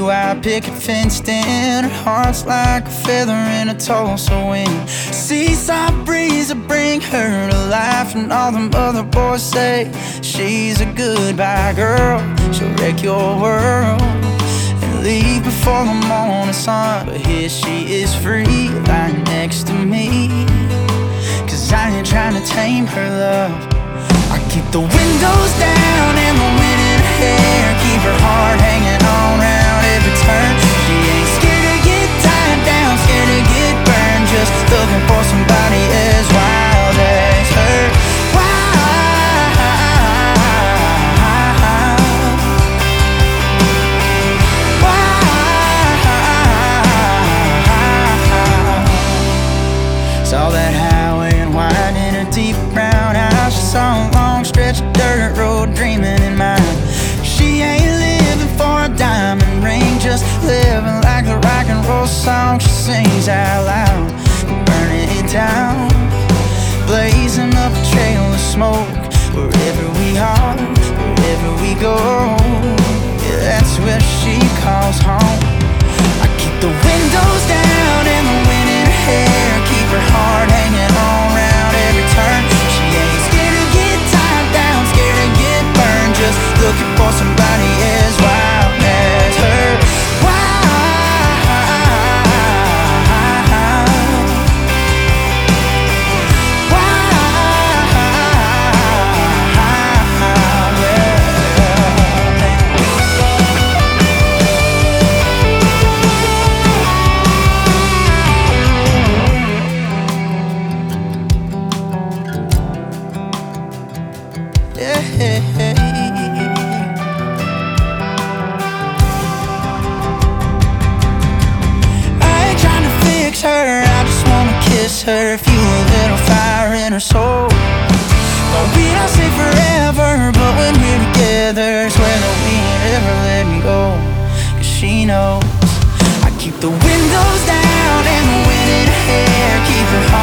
blue-eyed picket fenced in. Her heart's like a feather in a Tulsa wind. Seaside breeze will bring her to life, and all them other boys say she's a goodbye girl. She'll wreck your world and leave before the morning sun. But here she is free, lying next to me, 'cause I ain't trying to tame her love. I keep the windows down and the wind in her hair, keep her heart hanging on round every turn. She ain't scared to get tied down, scared to get burned, just looking for somebody as wild as her. Saw that highway and wine in her deep brown eyes. She saw a long stretch of dirt road dreaming in mind. She ain't living for a diamond ring, just living like the rock and roll song she sings out loud. Burning it down, blazing up a trail of smoke. Wherever we are, wherever we go, yeah, that's where she calls home. I keep the windows down and the wind in her hair, keep her heart hanging on round every turn. She ain't scared to get tied down, scared to get burned, just looking for somebody as wild as her. Her, fuel a little fire in her soul. Well, we don't say forever, but when we're together, swear that we ain't ever letting go. 'Cause she knows I keep the windows down and the wind in her hair, keep her